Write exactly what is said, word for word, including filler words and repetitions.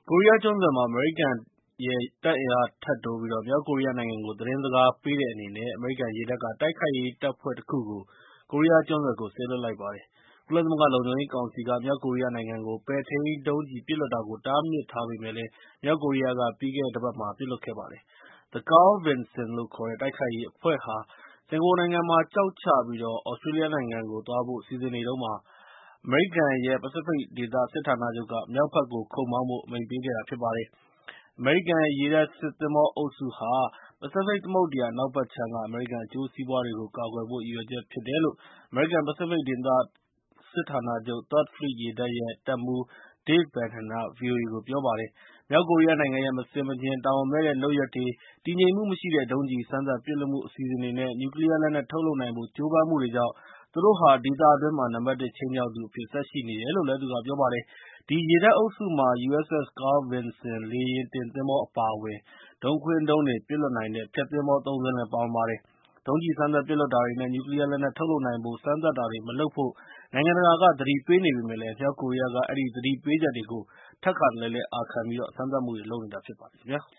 ကိုရီးယားကျွန်းဆွယ်မှာ အမေရိကန်ရဲ့တပ်အင်အားထပ်တိုးပြီး မြောက်ကိုရီးယားနိုင်ငံကို သတင်းစကားပေးတဲ့အနေနဲ့ အမေရိကန်ရေတပ်က တိုက်ခိုက်ရေးတပ်ဖွဲ့တခုကို ကိုရီးယားကျွန်းဆွယ်ကို စေလွှတ်လိုက်ပါတယ်။ ကုလသမဂ္ဂလုံခြုံရေးကောင်စီက မြောက်ကိုရီးယားနိုင်ငံကို ပဲ့ထိန်းဒုံးကျည်ပစ်လွှတ်တာကို တားမြစ်ထားပေမယ့်လည်း မြောက်ကိုရီးယားက ပြီးခဲ့တဲ့တပတ်မှာ ပစ်လွှတ်ခဲ့ပါတယ်။ The Carl Vinson လို့ခေါ်တဲ့ တိုက်ခိုက်ရေးအဖွဲ့ဟာ စင်ကာပူနိုင်ငံမှာ ကျောက်ချပြီး သြစတြေးလျနိုင်ငံကိုသွားဖို့ စီစဉ်နေတုန်းမှာ အမေရိကန်ရဲ့ ပစိဖိတ်ဒေသစစ်ဌာနချုပ်က မြောက်ဘက်ကို ခုတ်မောင်းဖို့ အမိန့်ပေးခဲ့တာဖြစ်ပါတယ်။ အမေရိကန်ရေတပ်စစ်သင်္ဘောအုပ်စုဟာ ပစိဖိတ်သမုဒ္ဒရာအနောက်ဘက်ခြမ်းက အမေရိကန်အကျိုးစီးပွားတွေကို ကာကွယ်ဖို့ ရည်ရွယ်ချက်ဖြစ်တယ်လို့ အမေရိကန်ပစိဖိတ်ဒေသစစ်ဌာနချုပ် Third Fleet ရေတပ်ရဲ့ တပ်မှူး Dave Bennett က ဗွီအိုအေကို ပြောပါတယ်။ မြောက်ကိုရီးယားနိုင်ငံရဲ့ မဆင်မခြင် တာဝန်မဲ့တဲ့လုပ်ရပ်တွေ၊ တည်ငြိမ်မှုမရှိတဲ့ ဒုံးကျည်စမ်းသပ်ပစ်လွှတ်မှုအစီအစဉ်တွေနဲ့ နျူကလီးယားလက်နက်ထုတ်လုပ်နိုင်ဖို့ ကြိုးပမ်းမှုတွေကြောင့် သူတို့ဟာ ဒေသတွင်းမှာ နံပါတ်တစ်ခြိမ်းခြောက်သူအဖြစ် ဆက်ရှိနေတယ်လို့ သူကပြောပါတယ်။ ဒီရေတပ်အုပ်စုမှာ ယူအက်စ်အက်စ် Carl Vinson လေယာဉ်တင်သင်္ဘောအပါအဝင် ဒုံးခွင်းဒုံးတွေပစ်လွှတ်နိုင်တဲ့ ဖျက်သင်္ဘော သုံး စင်းလည်း ပါဝင်ပါတယ်။ ဒုံးကျည်စမ်းသပ်ပစ်လွှတ်တာတွေနဲ့ နျူကလီးယားလက်နက်ထုတ်လုပ်နိုင်ဖို့ စမ်းသပ်တာတွေမလုပ်ဖို့ နိုင်ငံတကာက သတိပေးနေပေမယ့်လည်း မြောက်ကိုရီးယားက အဲဒီသတိပေးချက်တွေကို ထပ်ခါတလဲလဲ အာခံပြီး စမ်းသပ်မှုတွေလုပ်နေတာဖြစ်ပါတယ်ခင်ဗျာ။